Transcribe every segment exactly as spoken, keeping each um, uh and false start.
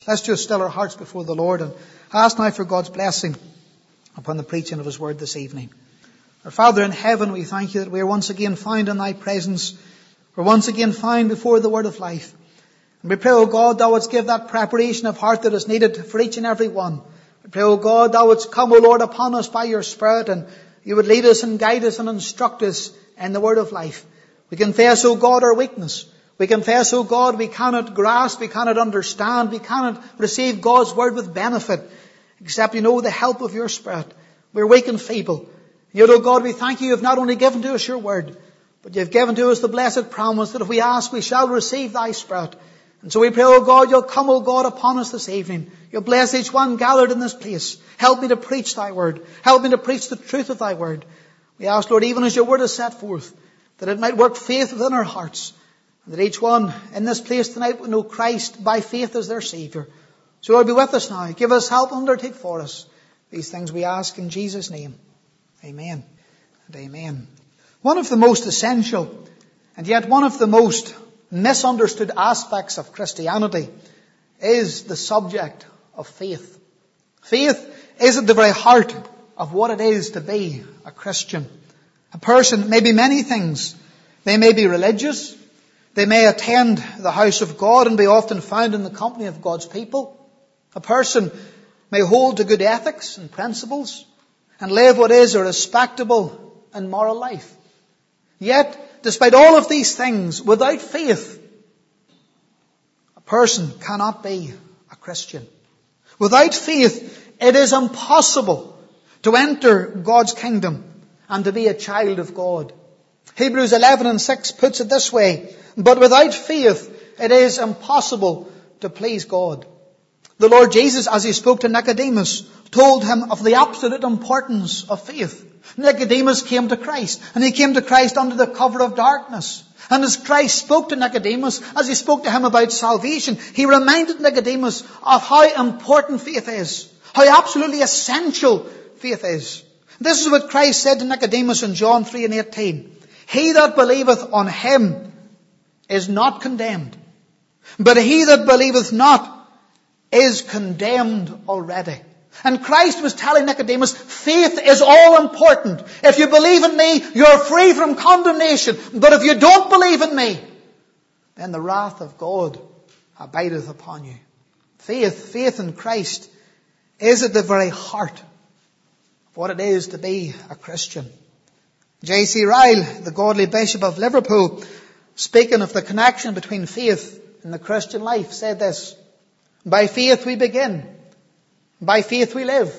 Let's just still our hearts before the Lord and ask now for God's blessing upon the preaching of His Word this evening. Our Father in heaven, we thank You that we are once again found in Thy presence. We're once again found before the Word of life. And we pray, O God, Thou wouldst give that preparation of heart that is needed for each and every one. We pray, O God, Thou wouldst come, O Lord, upon us by Your Spirit, and You would lead us and guide us and instruct us in the Word of life. We confess, O God, our weakness. We confess, O God, we cannot grasp, we cannot understand, we cannot receive God's Word with benefit, except, You know, with the help of Your Spirit. We're weak and feeble. Yet, O God, we thank You, You have not only given to us Your Word, but You have given to us the blessed promise that if we ask, we shall receive Thy Spirit. And so we pray, O God, You'll come, O God, upon us this evening. You'll bless each one gathered in this place. Help me to preach Thy Word. Help me to preach the truth of Thy Word. We ask, Lord, even as Your Word is set forth, that it might work faith within our hearts, and that each one in this place tonight would know Christ by faith as their Saviour. So Lord, be with us now. Give us help and undertake for us. These things we ask in Jesus' name. Amen and amen. One of the most essential and yet one of the most misunderstood aspects of Christianity is the subject of faith. Faith is at the very heart of what it is to be a Christian. A person may be many things. They may be religious. They may attend the house of God and be often found in the company of God's people. A person may hold to good ethics and principles and live what is a respectable and moral life. Yet, despite all of these things, without faith, a person cannot be a Christian. Without faith, it is impossible to enter God's kingdom and to be a child of God. Hebrews eleven and six puts it this way, but without faith, it is impossible to please God. The Lord Jesus, as He spoke to Nicodemus, told him of the absolute importance of faith. Nicodemus came to Christ, and he came to Christ under the cover of darkness. And as Christ spoke to Nicodemus, as He spoke to him about salvation, He reminded Nicodemus of how important faith is, how absolutely essential faith is. This is what Christ said to Nicodemus in John three and eighteen. He that believeth on Him is not condemned, but he that believeth not is condemned already. And Christ was telling Nicodemus, faith is all important. If you believe in me, you're free from condemnation. But if you don't believe in me, then the wrath of God abideth upon you. Faith, faith in Christ, is at the very heart of what it is to be a Christian. J C Ryle, the godly Bishop of Liverpool, speaking of the connection between faith and the Christian life, said this: by faith we begin. By faith we live.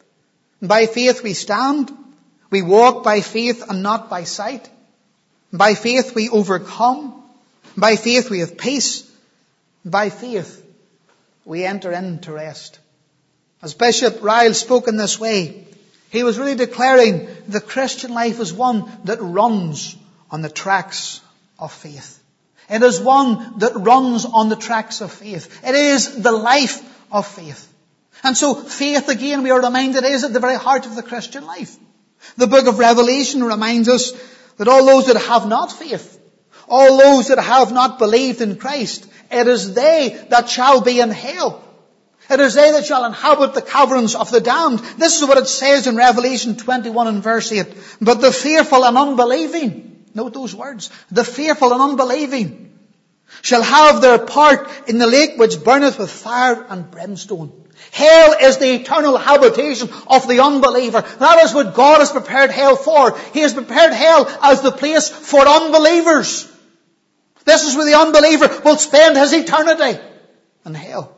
By faith we stand. We walk by faith and not by sight. By faith we overcome. By faith we have peace. By faith we enter into rest. As Bishop Ryle spoke in this way, he was really declaring the Christian life is one that runs on the tracks of faith. It is one that runs on the tracks of faith. It is the life of faith. And so faith, again, we are reminded, is at the very heart of the Christian life. The book of Revelation reminds us that all those that have not faith, all those that have not believed in Christ, it is they that shall be in hell. It is they that shall inhabit the caverns of the damned. This is what it says in Revelation twenty-one and verse eight. But the fearful and unbelieving, note those words, the fearful and unbelieving shall have their part in the lake which burneth with fire and brimstone. Hell is the eternal habitation of the unbeliever. That is what God has prepared hell for. He has prepared hell as the place for unbelievers. This is where the unbeliever will spend his eternity in hell.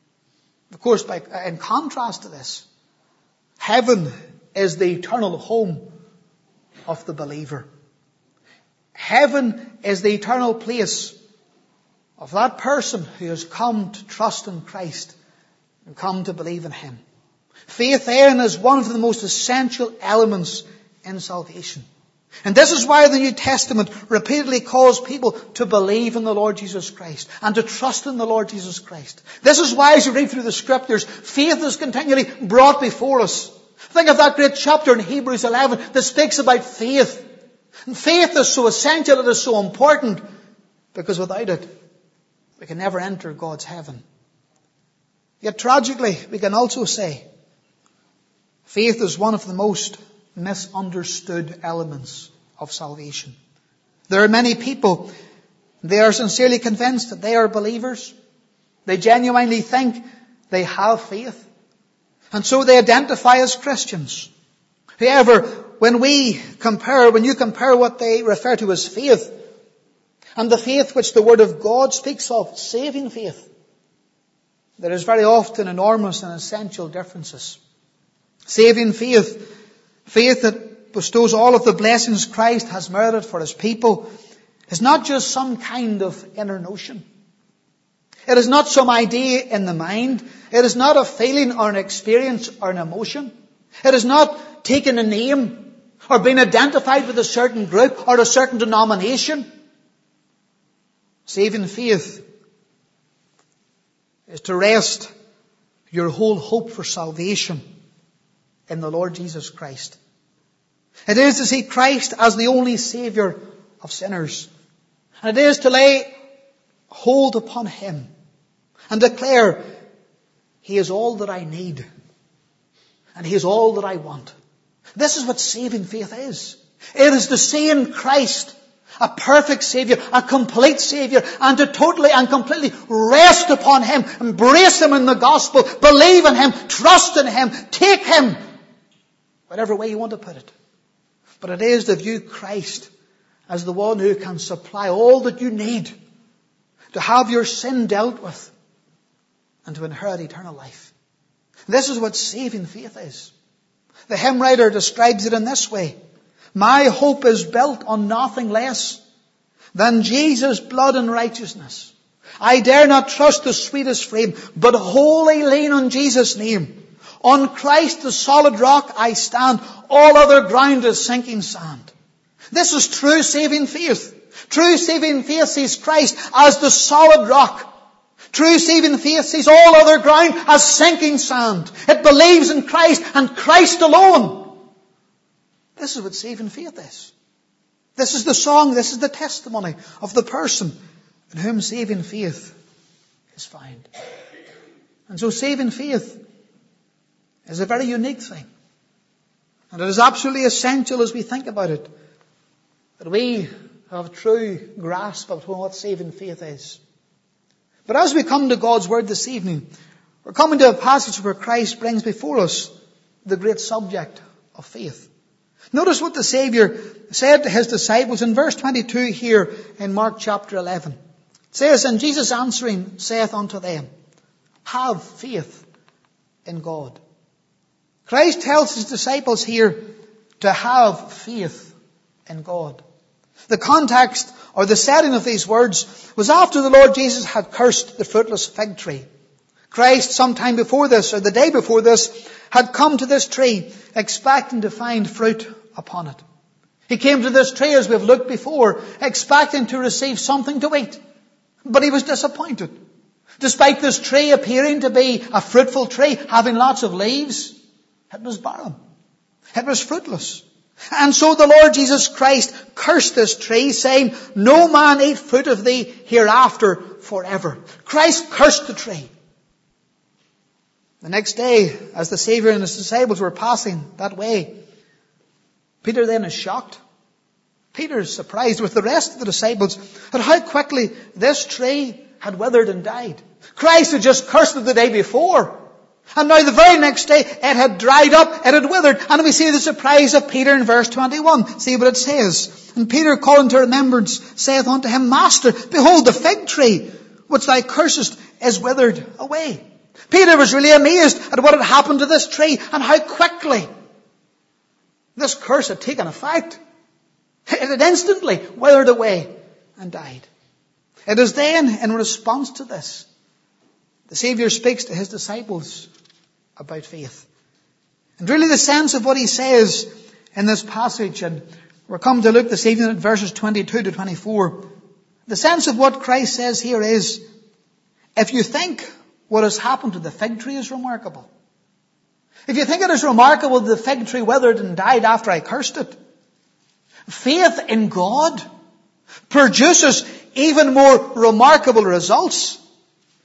Of course, by, in contrast to this, heaven is the eternal home of the believer. Heaven is the eternal place of that person who has come to trust in Christ and come to believe in Him. Faith then is one of the most essential elements in salvation. And this is why the New Testament repeatedly calls people to believe in the Lord Jesus Christ and to trust in the Lord Jesus Christ. This is why, as you read through the Scriptures, faith is continually brought before us. Think of that great chapter in Hebrews eleven that speaks about faith. And faith is so essential, it is so important, because without it, we can never enter God's heaven. Yet tragically, we can also say, faith is one of the most misunderstood elements of salvation. There are many people, they are sincerely convinced that they are believers. They genuinely think they have faith. And so they identify as Christians. However, when we compare, when you compare what they refer to as faith, and the faith which the Word of God speaks of, saving faith, there is very often enormous and essential differences. Saving faith, faith that bestows all of the blessings Christ has merited for His people, is not just some kind of inner notion. It is not some idea in the mind. It is not a feeling or an experience or an emotion. It is not taking a name or being identified with a certain group or a certain denomination. Saving faith is to rest your whole hope for salvation in the Lord Jesus Christ. It is to see Christ as the only Saviour of sinners. And it is to lay hold upon Him and declare, He is all that I need. And He is all that I want. This is what saving faith is. It is to see in Christ a perfect Saviour, a complete Saviour, and to totally and completely rest upon Him, embrace Him in the gospel, believe in Him, trust in Him, take Him, whatever way you want to put it. But it is to view Christ as the one who can supply all that you need to have your sin dealt with and to inherit eternal life. This is what saving faith is. The hymn writer describes it in this way. My hope is built on nothing less than Jesus' blood and righteousness. I dare not trust the sweetest frame, but wholly lean on Jesus' name. On Christ the solid rock I stand. All other ground is sinking sand. This is true saving faith. True saving faith sees Christ as the solid rock. True saving faith sees all other ground as sinking sand. It believes in Christ and Christ alone. This is what saving faith is. This is the song, this is the testimony of the person in whom saving faith is found. And so saving faith is a very unique thing. And it is absolutely essential as we think about it that we have a true grasp of what saving faith is. But as we come to God's Word this evening, we're coming to a passage where Christ brings before us the great subject of faith. Notice what the Saviour said to His disciples in verse twenty-two here in Mark chapter eleven. It says, And Jesus answering saith unto them, Have faith in God. Christ tells His disciples here to have faith in God. The context or the setting of these words was after the Lord Jesus had cursed the fruitless fig tree. Christ, sometime before this, or the day before this, had come to this tree expecting to find fruit upon it. He came to this tree, as we've looked before, expecting to receive something to eat. But He was disappointed. Despite this tree appearing to be a fruitful tree, having lots of leaves, it was barren. It was fruitless. And so the Lord Jesus Christ cursed this tree, saying, No man eat fruit of thee hereafter forever. Christ cursed the tree. The next day, as the Saviour and His disciples were passing that way, Peter then is shocked. Peter is surprised with the rest of the disciples at how quickly this tree had withered and died. Christ had just cursed it the day before. And now the very next day it had dried up, it had withered. And we see the surprise of Peter in verse twenty-one. See what it says. And Peter, calling to remembrance, saith unto Him, Master, behold, the fig tree which thou cursest is withered away. Peter was really amazed at what had happened to this tree and how quickly this curse had taken effect. It had instantly withered away and died. It is then, in response to this, the Saviour speaks to His disciples about faith. And really the sense of what He says in this passage, and we're come to look this evening at verses twenty-two to twenty-four. The sense of what Christ says here is, if you think what has happened to the fig tree is remarkable, if you think it is remarkable that the fig tree withered and died after I cursed it, faith in God produces even more remarkable results.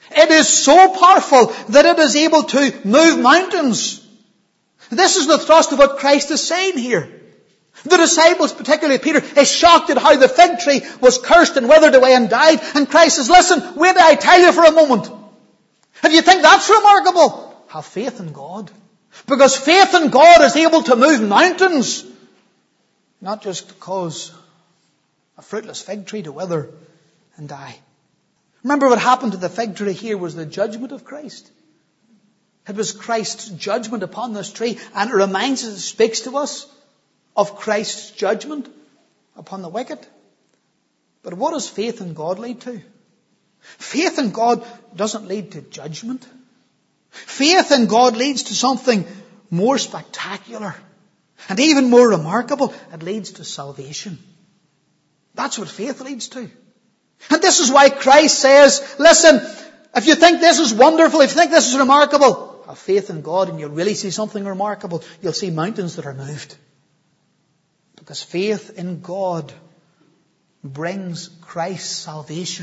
It is so powerful that it is able to move mountains. This is the thrust of what Christ is saying here. The disciples, particularly Peter, is shocked at how the fig tree was cursed and withered away and died. And Christ says, listen, wait till I tell you for a moment. If you think that's remarkable, have faith in God. Because faith in God is able to move mountains. Not just cause a fruitless fig tree to wither and die. Remember what happened to the fig tree here was the judgment of Christ. It was Christ's judgment upon this tree, and it reminds us, it speaks to us of Christ's judgment upon the wicked. But what does faith in God lead to? Faith in God doesn't lead to judgment. Faith in God leads to something more spectacular and even more remarkable. It leads to salvation. That's what faith leads to. And this is why Christ says, listen, if you think this is wonderful, if you think this is remarkable, have faith in God and you'll really see something remarkable. You'll see mountains that are moved. Because faith in God brings Christ's salvation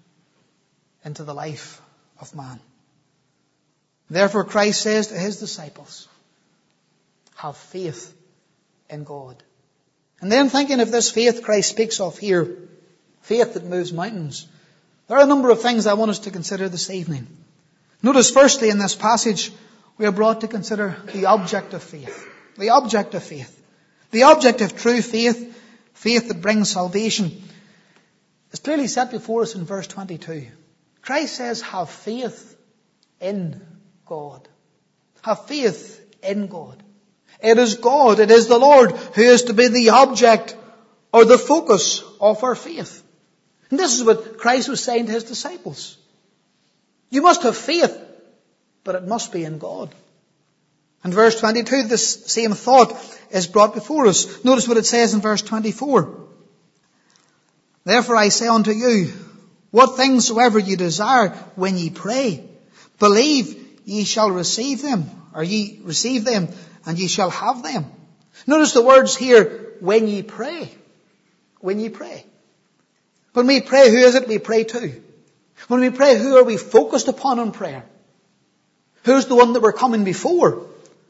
into the life of man. Therefore Christ says to his disciples, have faith in God. And then thinking of this faith Christ speaks of here, faith that moves mountains, there are a number of things I want us to consider this evening. Notice firstly in this passage we are brought to consider the object of faith. The object of faith. The object of true faith, faith that brings salvation, is clearly set before us in verse twenty-two. Christ says, have faith in God. Have faith in God. It is God, it is the Lord who is to be the object or the focus of our faith. And this is what Christ was saying to his disciples. You must have faith, but it must be in God. In verse twenty-two, this same thought is brought before us. Notice what it says in verse twenty-four. Therefore I say unto you, what things soever you desire when ye pray, believe ye shall receive them, or ye receive them, and ye shall have them. Notice the words here, when ye pray. When ye pray. When we pray, who is it we pray to? When we pray, who are we focused upon in prayer? Who's the one that we're coming before?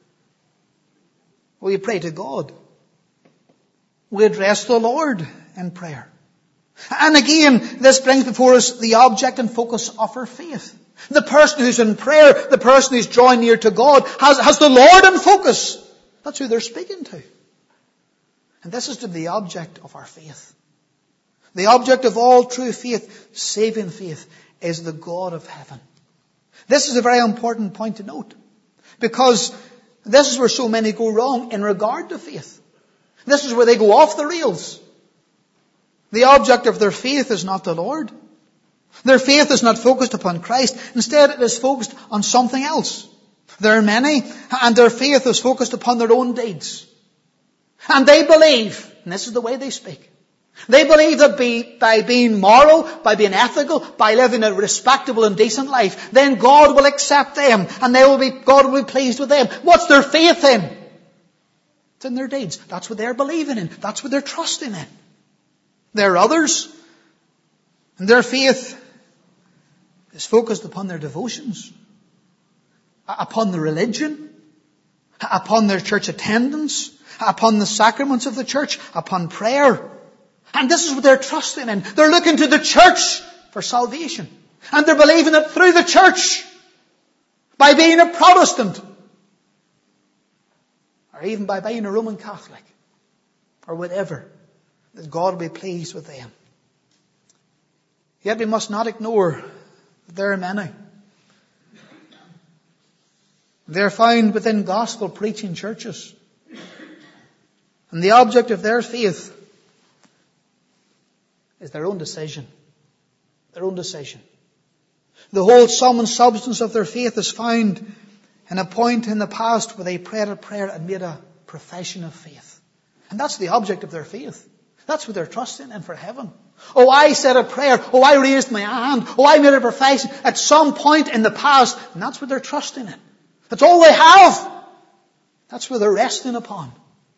We pray to God. We address the Lord in prayer. And again, this brings before us the object and focus of our faith. The person who's in prayer, the person who's drawing near to God, has, has the Lord in focus. That's who they're speaking to. And this is to be the object of our faith. The object of all true faith, saving faith, is the God of heaven. This is a very important point to note. Because this is where so many go wrong in regard to faith. This is where they go off the rails. The object of their faith is not the Lord. Their faith is not focused upon Christ. Instead, it is focused on something else. There are many, and their faith is focused upon their own deeds. And they believe, and this is the way they speak, they believe that be, by being moral, by being ethical, by living a respectable and decent life, then God will accept them, and they will be, God will be pleased with them. What's their faith in? It's in their deeds. That's what they're believing in. That's what they're trusting in. There are others, and their faith is focused upon their devotions, upon the religion, upon their church attendance, upon the sacraments of the church, upon prayer. And this is what they're trusting in. They're looking to the church for salvation. And they're believing that through the church, by being a Protestant, or even by being a Roman Catholic, or whatever, that God will be pleased with them. Yet we must not ignore that there are many. They're found within gospel preaching churches. And the object of their faith is their own decision. Their own decision. The whole sum and substance of their faith is found in a point in the past where they prayed a prayer and made a profession of faith. And that's the object of their faith. That's what they're trusting in for heaven. Oh, I said a prayer. Oh, I raised my hand. Oh, I made a profession at some point in the past. And that's what they're trusting in. That's all they have. That's what they're resting upon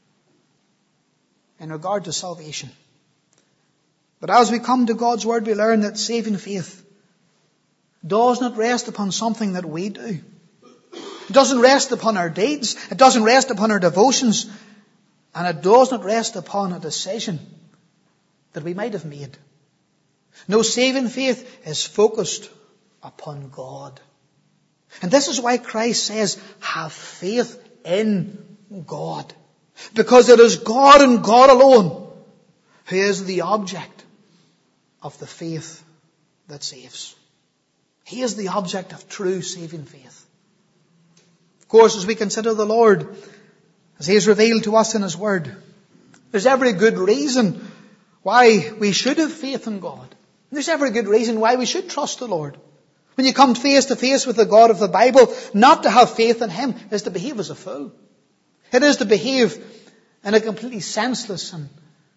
in regard to salvation. But as we come to God's Word, we learn that saving faith does not rest upon something that we do. It doesn't rest upon our deeds. It doesn't rest upon our devotions. And it does not rest upon a decision that we might have made. No, saving faith is focused upon God. And this is why Christ says, have faith in God. Because it is God and God alone who is the object of the faith that saves. He is the object of true saving faith. Of course, as we consider the Lord, as He has revealed to us in His Word, there's every good reason why we should have faith in God. There's every good reason why we should trust the Lord. When you come face to face with the God of the Bible, not to have faith in Him is to behave as a fool. It is to behave in a completely senseless and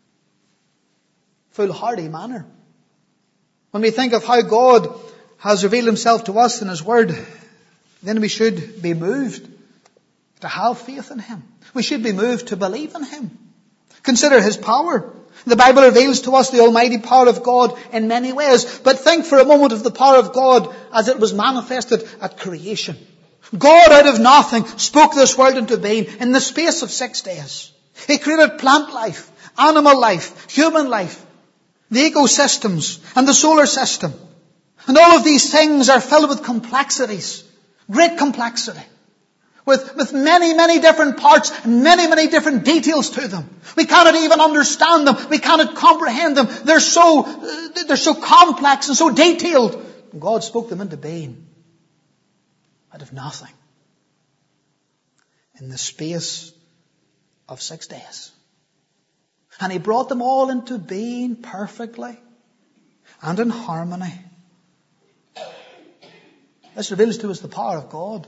foolhardy manner. When we think of how God has revealed Himself to us in His Word, then we should be moved to have faith in Him. We should be moved to believe in Him. Consider His power. The Bible reveals to us the almighty power of God in many ways. But think for a moment of the power of God as it was manifested at creation. God out of nothing spoke this world into being in the space of six days. He created plant life, animal life, human life, the ecosystems and the solar system. And all of these things are filled with complexities, great complexity. With, with many, many different parts and many, many different details to them. We cannot even understand them. We cannot comprehend them. They're so, uh, they're so complex and so detailed. God spoke them into being out of nothing in the space of six days. And He brought them all into being perfectly and in harmony. This reveals to us the power of God.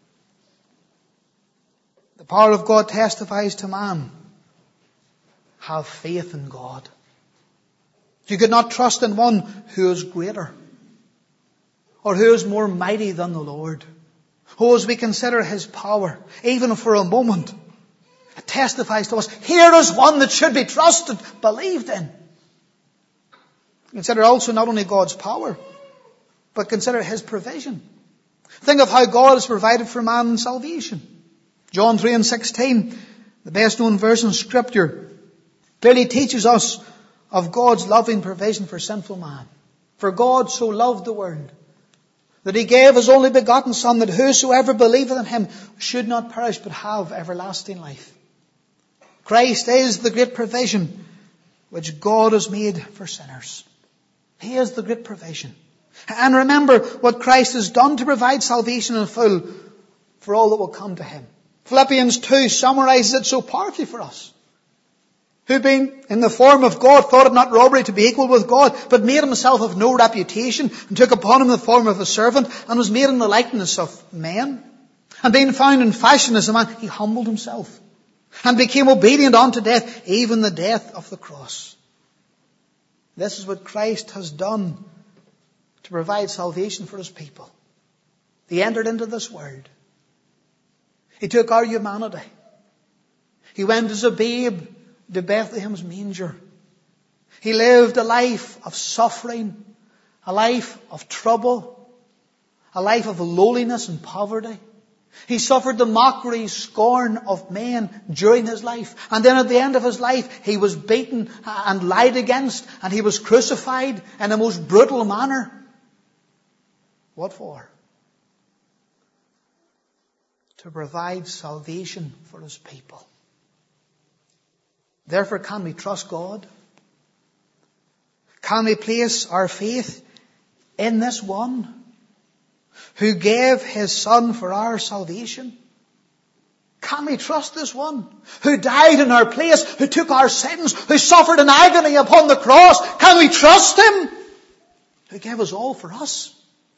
The power of God testifies to man. Have faith in God. You could not trust in one who is greater or who is more mighty than the Lord. Oh, as we consider His power, even for a moment, it testifies to us, here is one that should be trusted, believed in. Consider also not only God's power, but consider His provision. Think of how God has provided for man salvation. John three and sixteen, the best known verse in Scripture, clearly teaches us of God's loving provision for sinful man. For God so loved the world that He gave His only begotten Son, that whosoever believeth in Him should not perish but have everlasting life. Christ is the great provision which God has made for sinners. He is the great provision. And remember what Christ has done to provide salvation in full for all that will come to Him. Philippians two summarizes it so powerfully for us. Who being in the form of God thought it not robbery to be equal with God, but made Himself of no reputation, and took upon Him the form of a servant, and was made in the likeness of men. And being found in fashion as a man, He humbled Himself, and became obedient unto death, even the death of the cross. This is what Christ has done to provide salvation for His people. He entered into this world. He took our humanity. He went as a babe to Bethlehem's manger. He lived a life of suffering, a life of trouble, a life of lowliness and poverty. He suffered the mockery, scorn of men during His life. And then at the end of His life, He was beaten and lied against, and He was crucified in a most brutal manner. What for? To provide salvation for His people. Therefore, can we trust God? Can we place our faith in this one who gave His Son for our salvation? Can we trust this one who died in our place, who took our sins, who suffered in agony upon the cross? Can we trust Him who gave us all for us?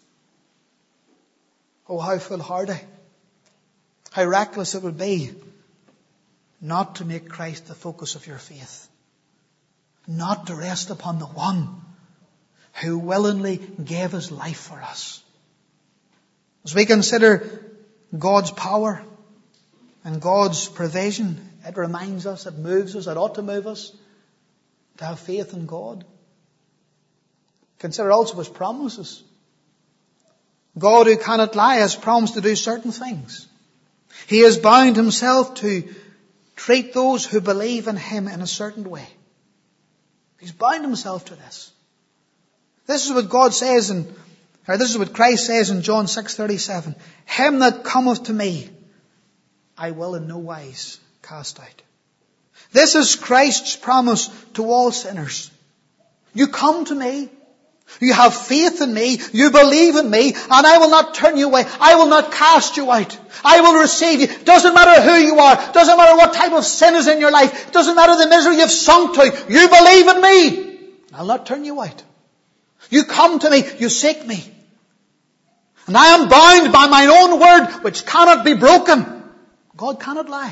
Oh, how foolhardy, how reckless it would be not to make Christ the focus of your faith. Not to rest upon the one who willingly gave His life for us. As we consider God's power and God's provision, it reminds us, it moves us, it ought to move us to have faith in God. Consider also His promises. God who cannot lie has promised to do certain things. He has bound himself to treat those who believe in him in a certain way. He's bound himself to this. This is what God says in, or this is what Christ says in John six thirty-seven. Him that cometh to me, I will in no wise cast out. This is Christ's promise to all sinners. You come to me, you have faith in me, you believe in me, and I will not turn you away. I will not cast you out. I will receive you. Doesn't matter who you are. Doesn't matter what type of sin is in your life. Doesn't matter the misery you've sunk to. You believe in me. I'll not turn you out. You come to me, you seek me. And I am bound by my own word, which cannot be broken. God cannot lie.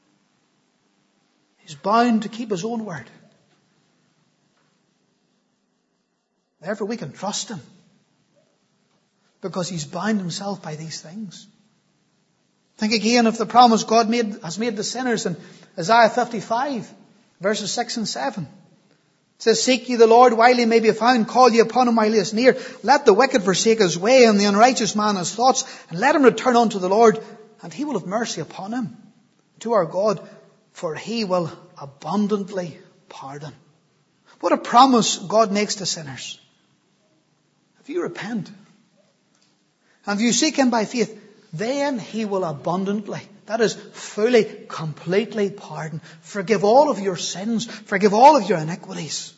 He's bound to keep his own word. Therefore we can trust him. Because he's bound himself by these things. Think again of the promise God made, has made to sinners in Isaiah fifty-five, verses six and seven. It says, seek ye the Lord while he may be found, call ye upon him while he is near. Let the wicked forsake his way, and the unrighteous man his thoughts, and let him return unto the Lord, and he will have mercy upon him, to our God, for he will abundantly pardon. What a promise God makes to sinners. If you repent, and if you seek him by faith, then he will abundantly, that is, fully, completely pardon. Forgive all of your sins. Forgive all of your iniquities.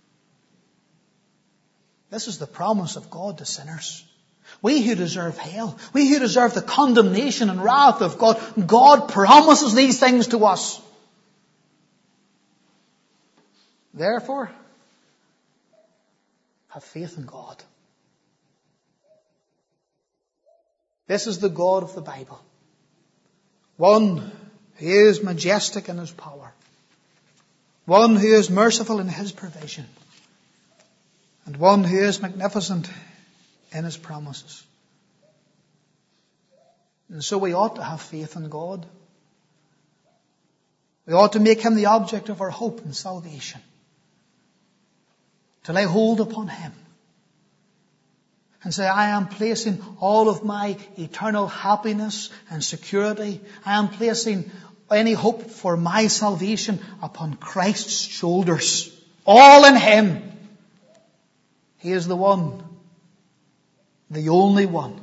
This is the promise of God to sinners. We who deserve hell, we who deserve the condemnation and wrath of God, God promises these things to us. Therefore, have faith in God. This is the God of the Bible. One who is majestic in his power. One who is merciful in his provision. And one who is magnificent in his promises. And so we ought to have faith in God. We ought to make him the object of our hope and salvation. To lay hold upon him. And say, I am placing all of my eternal happiness and security. I am placing any hope for my salvation upon Christ's shoulders. All in him. He is the one, the only one,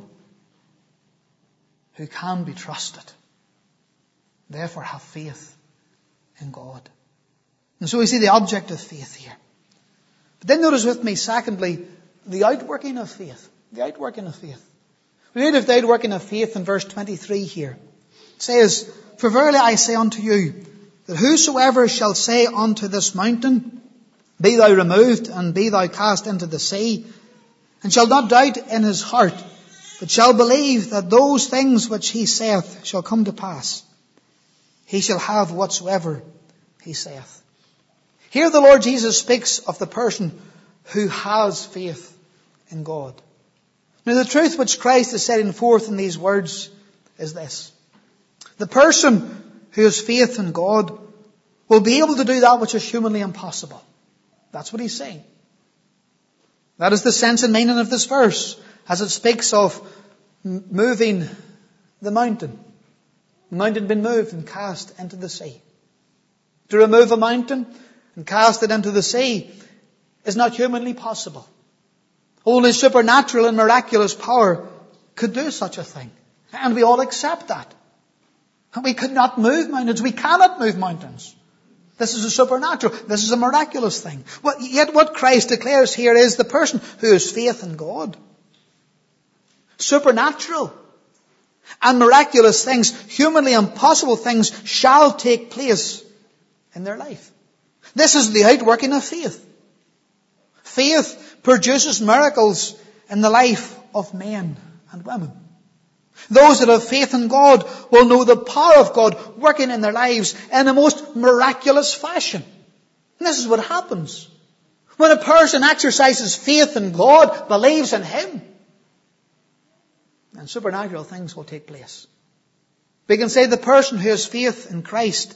who can be trusted. Therefore have faith in God. And so we see the object of faith here. But then notice with me, secondly, the outworking of faith. The outworking of faith. We read of the outworking of faith in verse twenty-three here. It says, for verily I say unto you, that whosoever shall say unto this mountain, be thou removed, and be thou cast into the sea, and shall not doubt in his heart, but shall believe that those things which he saith shall come to pass, he shall have whatsoever he saith. Here the Lord Jesus speaks of the person who has faith in God. Now the truth which Christ is setting forth in these words is this. The person who has faith in God will be able to do that which is humanly impossible. That's what he's saying. That is the sense and meaning of this verse as it speaks of moving the mountain. The mountain had been moved and cast into the sea. To remove a mountain and cast it into the sea is not humanly possible. Only supernatural and miraculous power could do such a thing. And we all accept that. And we could not move mountains. We cannot move mountains. This is a supernatural. This is a miraculous thing. But yet what Christ declares here is the person who has faith in God. Supernatural and miraculous things, humanly impossible things, shall take place in their life. This is the outworking of faith. Faith produces miracles in the life of men and women. Those that have faith in God will know the power of God working in their lives in the most miraculous fashion. And this is what happens. When a person exercises faith in God, believes in him, then supernatural things will take place. We can say the person who has faith in Christ,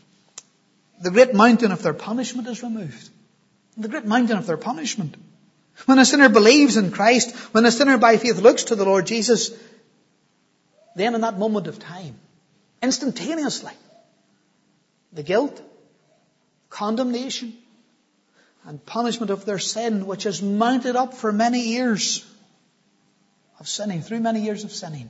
the great mountain of their punishment is removed. The great mountain of their punishment. When a sinner believes in Christ, when a sinner by faith looks to the Lord Jesus, then in that moment of time, instantaneously, the guilt, condemnation, and punishment of their sin, which has mounted up for many years of sinning, through many years of sinning,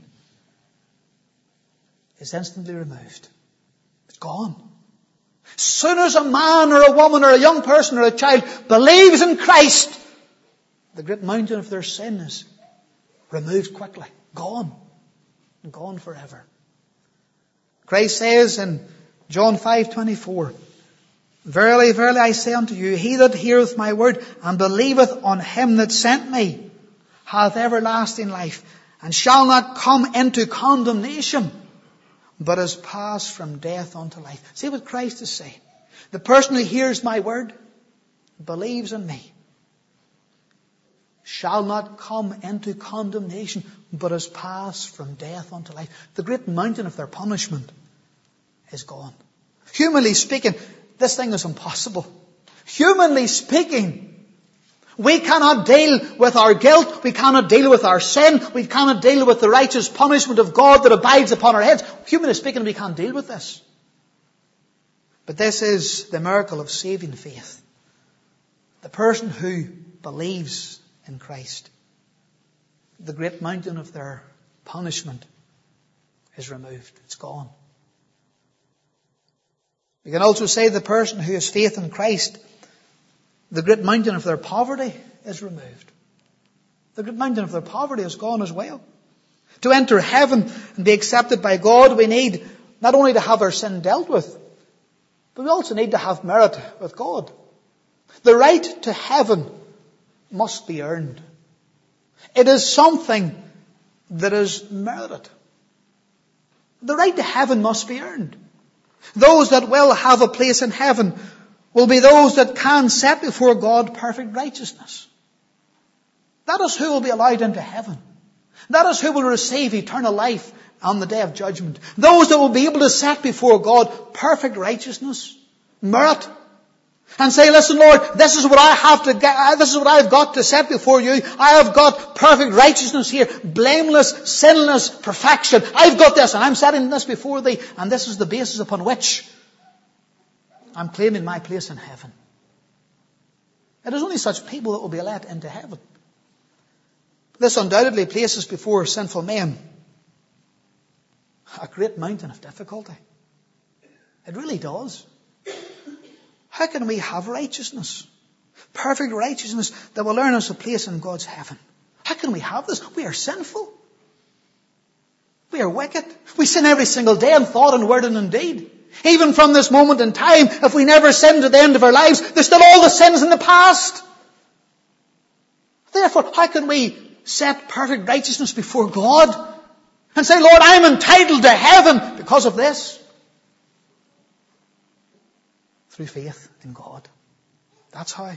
is instantly removed. It's gone. As soon as a man or a woman or a young person or a child believes in Christ, the great mountain of their sin is removed quickly. Gone. And gone forever. Christ says in John five twenty-four, Verily, verily, I say unto you, he that heareth my word and believeth on him that sent me hath everlasting life, and shall not come into condemnation, but is passed from death unto life. See what Christ is saying. The person who hears my word, believes in me, shall not come into condemnation, but is passed from death unto life. The great mountain of their punishment is gone. Humanly speaking, this thing is impossible. Humanly speaking, we cannot deal with our guilt. We cannot deal with our sin. We cannot deal with the righteous punishment of God that abides upon our heads. Humanly speaking, we can't deal with this. But this is the miracle of saving faith. The person who believes in Christ, the great mountain of their punishment is removed. It's gone. We can also say the person who has faith in Christ, the great mountain of their poverty is removed. The great mountain of their poverty is gone as well. To enter heaven and be accepted by God, we need not only to have our sin dealt with, but we also need to have merit with God. The right to heaven must be earned. It is something that is merited. The right to heaven must be earned. Those that will have a place in heaven will be those that can set before God perfect righteousness. That is who will be allowed into heaven. That is who will receive eternal life on the day of judgment. Those that will be able to set before God perfect righteousness, merit, and say, listen, Lord, this is what I have to get, this is what I've got to set before you. I have got perfect righteousness here, blameless, sinless perfection. I've got this, and I'm setting this before thee, and this is the basis upon which I'm claiming my place in heaven. It is only such people that will be let into heaven. This undoubtedly places before sinful men a great mountain of difficulty. It really does. How can we have righteousness? Perfect righteousness that will earn us a place in God's heaven. How can we have this? We are sinful. We are wicked. We sin every single day in thought and word and in deed. Even from this moment in time, if we never sin to the end of our lives, there's still all the sins in the past. Therefore, how can we set perfect righteousness before God and say, Lord, I'm entitled to heaven because of this? Through faith in God. That's how.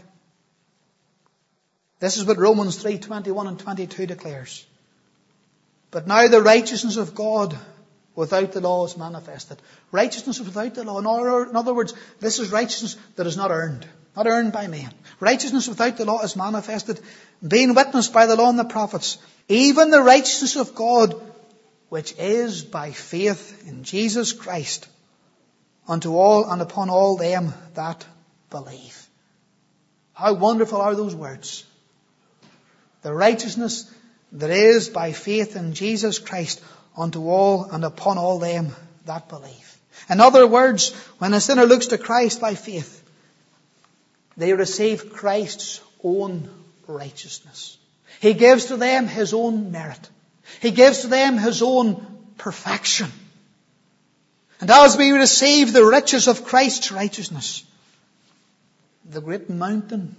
This is what Romans three twenty-one and twenty-two declares. But now the righteousness of God without the law is manifested. Righteousness without the law. In other, in other words, this is righteousness that is not earned. Not earned by man. Righteousness without the law is manifested, being witnessed by the law and the prophets. Even the righteousness of God, which is by faith in Jesus Christ, unto all and upon all them that believe. How wonderful are those words. The righteousness that is by faith in Jesus Christ unto all and upon all them that believe. In other words, when a sinner looks to Christ by faith, they receive Christ's own righteousness. He gives to them His own merit. He gives to them His own perfection. And as we receive the riches of Christ's righteousness, the great mountain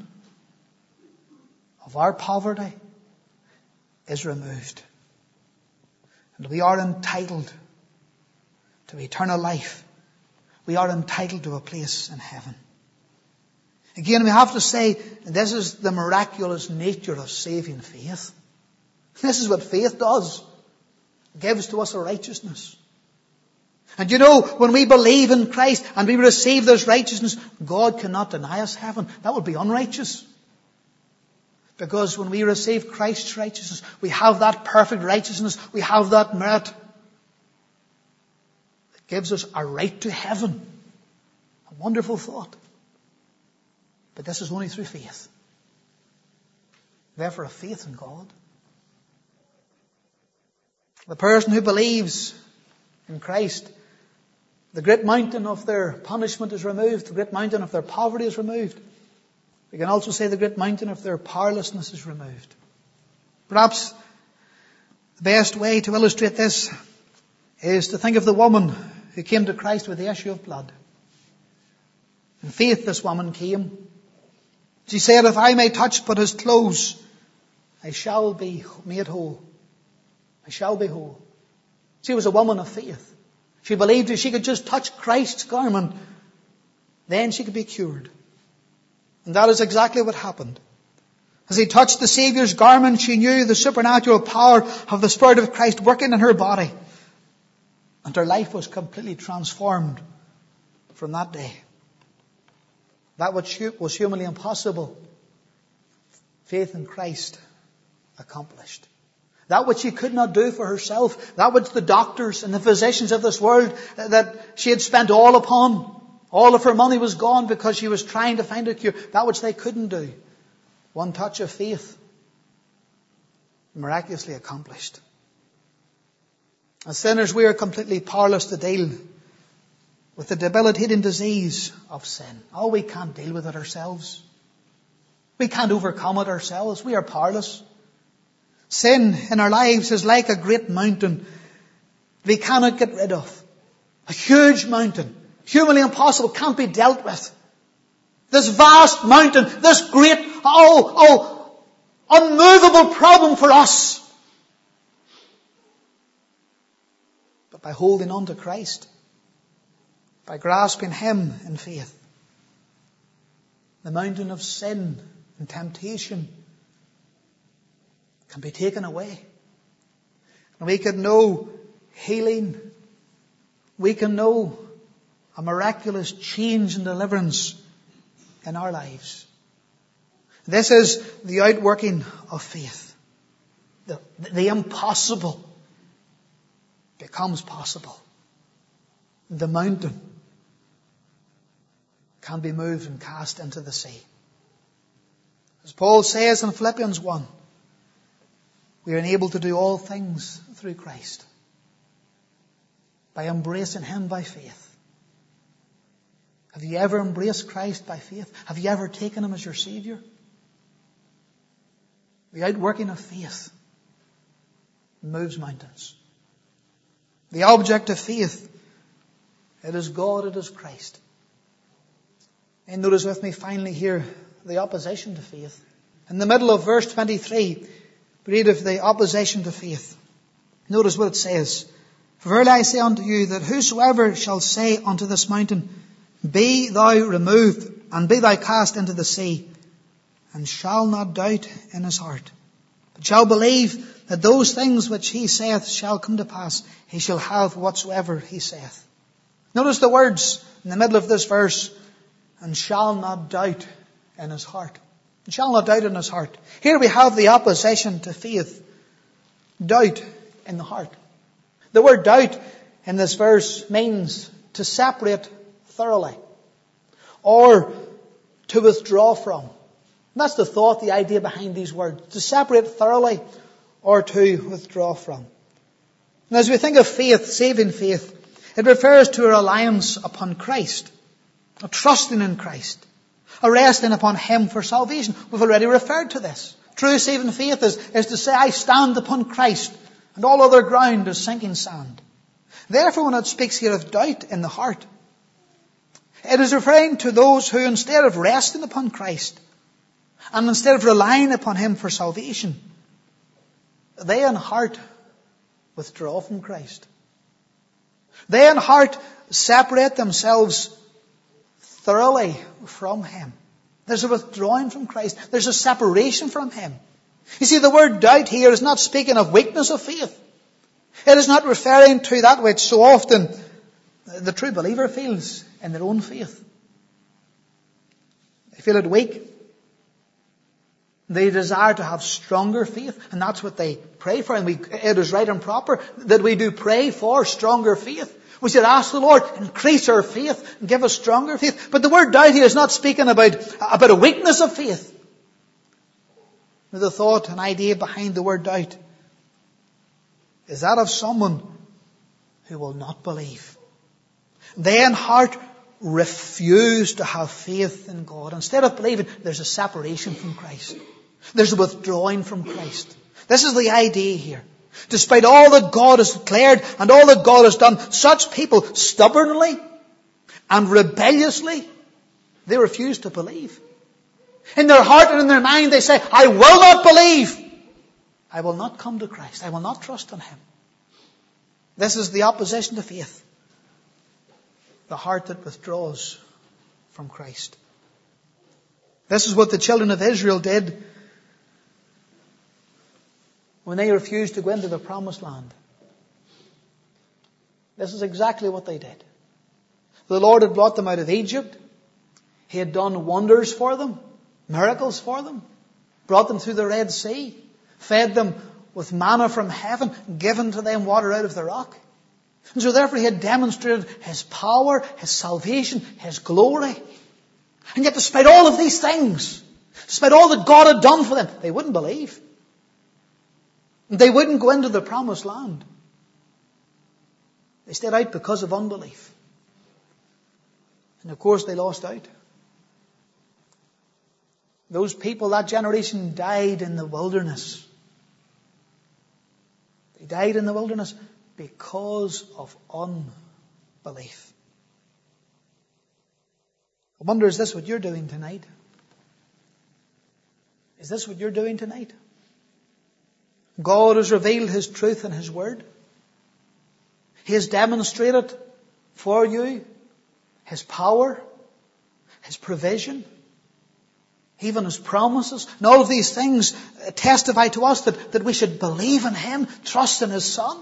of our poverty is removed. And we are entitled to eternal life. We are entitled to a place in heaven. Again, we have to say, this is the miraculous nature of saving faith. This is what faith does. It gives to us a righteousness. And you know, when we believe in Christ and we receive this righteousness, God cannot deny us heaven. That would be unrighteous. Because when we receive Christ's righteousness, we have that perfect righteousness, we have that merit. It gives us a right to heaven. A wonderful thought. But this is only through faith. Therefore, a faith in God. The person who believes in Christ, the great mountain of their punishment is removed. The great mountain of their poverty is removed. We can also say the great mountain of their powerlessness is removed. Perhaps the best way to illustrate this is to think of the woman who came to Christ with the issue of blood. In faith, this woman came. She said, if I may touch but his clothes, I shall be made whole. I shall be whole. She was a woman of faith. She believed if she could just touch Christ's garment, then she could be cured. And that is exactly what happened. As he touched the Saviour's garment, she knew the supernatural power of the Spirit of Christ working in her body. And her life was completely transformed from that day. That which was humanly impossible, faith in Christ accomplished. That which she could not do for herself, that which the doctors and the physicians of this world that she had spent all upon, all of her money was gone because she was trying to find a cure. That which they couldn't do. One touch of faith miraculously accomplished. As sinners, we are completely powerless to deal with the debilitating disease of sin. Oh, we can't deal with it ourselves. We can't overcome it ourselves. We are powerless. Sin in our lives is like a great mountain we cannot get rid of. A huge mountain. Humanly impossible, can't be dealt with. This vast mountain, this great, oh, oh, unmovable problem for us. But by holding on to Christ, by grasping Him in faith, the mountain of sin and temptation can be taken away. And we can know healing. We can know a miraculous change and deliverance in our lives. This is the outworking of faith. The, the impossible becomes possible. The mountain can be moved and cast into the sea. As Paul says in Philippians one, we are enabled to do all things through Christ, by embracing Him by faith. Have you ever embraced Christ by faith? Have you ever taken Him as your Savior? The outworking of faith moves mountains. The object of faith, it is God, it is Christ. And notice with me finally here the opposition to faith. In the middle of verse twenty-three, we read of the opposition to faith. Notice what it says. For verily I say unto you that whosoever shall say unto this mountain, be thou removed, and be thou cast into the sea, and shall not doubt in his heart, but shall believe that those things which he saith shall come to pass, he shall have whatsoever he saith. Notice the words in the middle of this verse, and shall not doubt in his heart. And shall not doubt in his heart. Here we have the opposition to faith. Doubt in the heart. The word doubt in this verse means to separate thoroughly, or to withdraw from. And that's the thought, the idea behind these words. To separate thoroughly, or to withdraw from. And as we think of faith, saving faith, it refers to a reliance upon Christ, a trusting in Christ, a resting upon Him for salvation. We've already referred to this. True saving faith is, is to say, I stand upon Christ, and all other ground is sinking sand. Therefore, when it speaks here of doubt in the heart, it is referring to those who, instead of resting upon Christ, and instead of relying upon Him for salvation, they in heart withdraw from Christ. They in heart separate themselves thoroughly from Him. There's a withdrawing from Christ. There's a separation from Him. You see, the word doubt here is not speaking of weakness of faith. It is not referring to that which so often the true believer feels in their own faith. They feel it weak. They desire to have stronger faith, and that's what they pray for. And we, it is right and proper that we do pray for stronger faith. We should ask the Lord, increase our faith and give us stronger faith. But the word doubt here is not speaking about, about a weakness of faith. The thought and idea behind the word doubt is that of someone who will not believe. They in heart refuse to have faith in God. Instead of believing, there's a separation from Christ. There's a withdrawing from Christ. This is the idea here. Despite all that God has declared and all that God has done, such people stubbornly and rebelliously, they refuse to believe. In their heart and in their mind they say, I will not believe. I will not come to Christ. I will not trust in Him. This is the opposition to faith. The heart that withdraws from Christ. This is what the children of Israel did when they refused to go into the promised land. This is exactly what they did. The Lord had brought them out of Egypt. He had done wonders for them, miracles for them, brought them through the Red Sea, fed them with manna from heaven, given to them water out of the rock. And so therefore He had demonstrated His power, His salvation, His glory. And yet despite all of these things, despite all that God had done for them, they wouldn't believe. They wouldn't go into the promised land. They stayed out because of unbelief. And of course they lost out. Those people, that generation, died in the wilderness. They died in the wilderness because of unbelief. I wonder, is this what you're doing tonight? Is this what you're doing tonight? God has revealed His truth in His Word. He has demonstrated for you His power, His provision, even His promises. And all of these things testify to us that, that we should believe in Him, trust in His Son.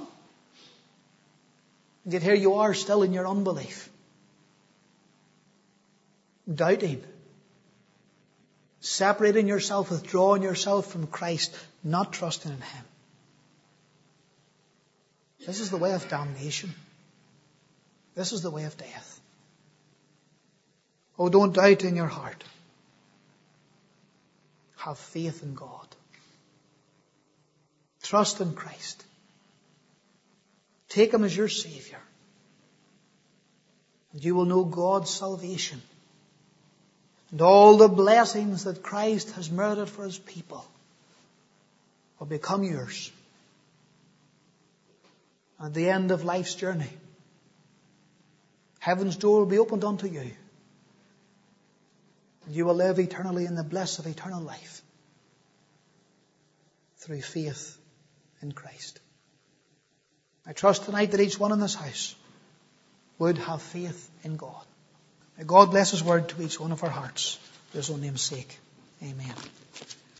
And yet here you are still in your unbelief. Doubting. Separating yourself, withdrawing yourself from Christ, not trusting in Him. This is the way of damnation. This is the way of death. Oh, don't doubt in your heart. Have faith in God. Trust in Christ. Take Him as your Savior. And you will know God's salvation. And all the blessings that Christ has merited for His people will become yours. At the end of life's journey, heaven's door will be opened unto you. And you will live eternally in the bliss of eternal life through faith in Christ. I trust tonight that each one in this house would have faith in God. May God bless His word to each one of our hearts. For His own name's sake. Amen.